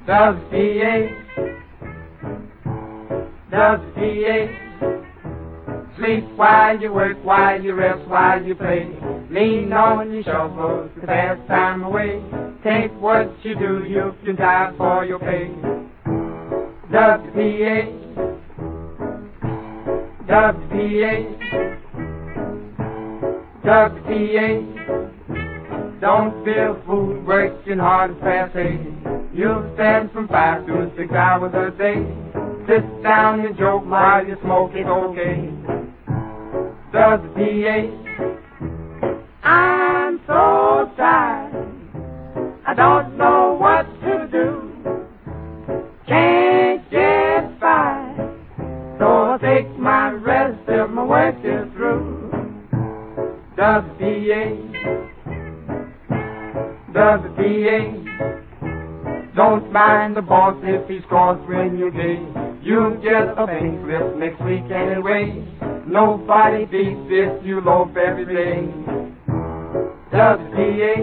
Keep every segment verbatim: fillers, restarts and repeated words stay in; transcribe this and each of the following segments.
W P A, W P A. Sleep while you work, while you rest, while you play. Lean on your shovel to pass time away. Take what you do, you can die for your pay. W P A, W P A, W P A. Don't be a fool working hard and fast pay. You'll stand from five to six hours a day. Sit down and joke while you smoke, it's okay. W P A. I'm so tired, I don't know what to do. Can't get fired, so I'll take my rest till my work is through. W P A, W P A. Don't mind the boss if he's cross when you day. You'll get a pink slip next week anyway. Nobody beats if you loaf every day. W P A.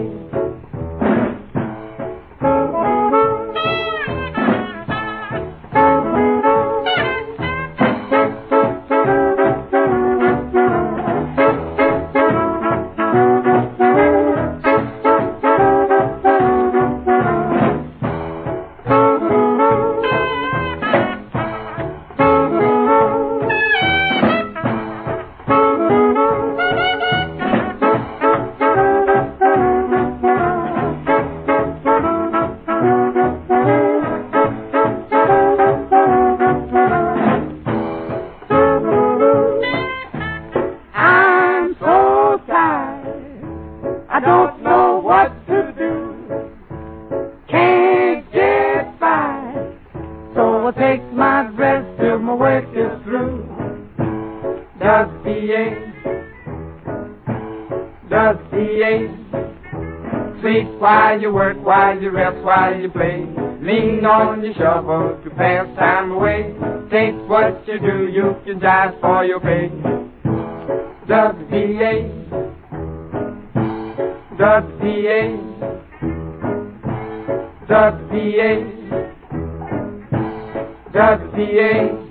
I don't know what to do. Can't get by, so I'll take my rest till my work is through. W P A, W P A. Sleep while you work, while you rest, while you play. Lean on your shovel to pass time away. Take what you do, you can die for your pay. W P A, W P A, W P A, W P A.